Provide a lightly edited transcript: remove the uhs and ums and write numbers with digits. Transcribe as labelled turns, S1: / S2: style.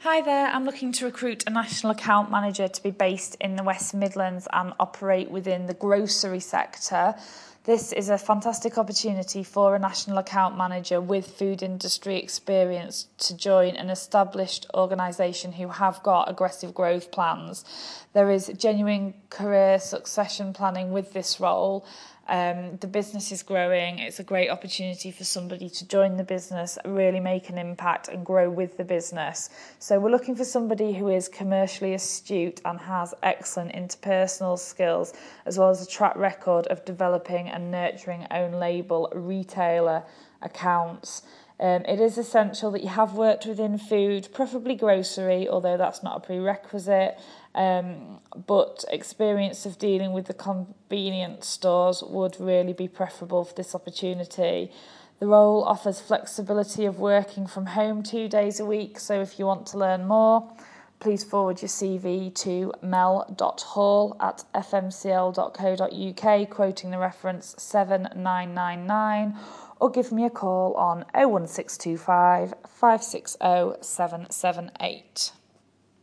S1: Hi there, I'm looking to recruit a national account manager to be based in the West Midlands and operate within the grocery sector. This is a fantastic opportunity for a national account manager with food industry experience to join an established organisation who have got aggressive growth plans. There is genuine career succession planning with this role. The business is growing. It's a great opportunity for somebody to join the business, really make an impact and grow with the business. So we're looking for somebody who is commercially astute and has excellent interpersonal skills, as well as a track record of developing and nurturing own label retailer accounts. It is essential that you have worked within food, preferably grocery, although that's not a prerequisite. But experience of dealing with the convenience stores would really be preferable for this opportunity. The role offers flexibility of working from home 2 days a week, so if you want to learn more, please forward your CV to mel.hull@fmcl.co.uk, quoting the reference 7999, or give me a call on 01625 560 778.